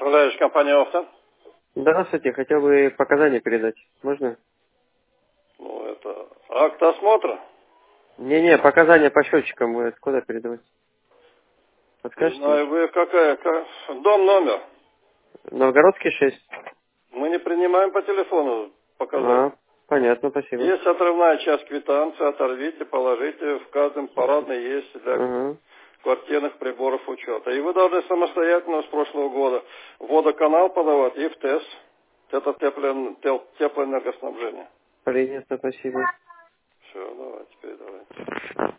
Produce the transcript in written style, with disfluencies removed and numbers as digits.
Управляющая компания «Офта». Здравствуйте, хотел бы показания передать. Можно? Ну, это акт осмотра. Не-не, показания по счетчикам будет. Куда передавать? Не Подскажете? знаю, вы дом, номер. Новгородский 6. Мы не принимаем по телефону показания. А, понятно, спасибо. Есть отрывная часть квитанции, оторвите, положите. В каждом парадной есть для Ага. квартирных приборов учета. И вы должны самостоятельно с прошлого года в водоканал подавать и в ТЭС. Это теплоэнергоснабжение. Понятно, спасибо. Все, давайте передавайте.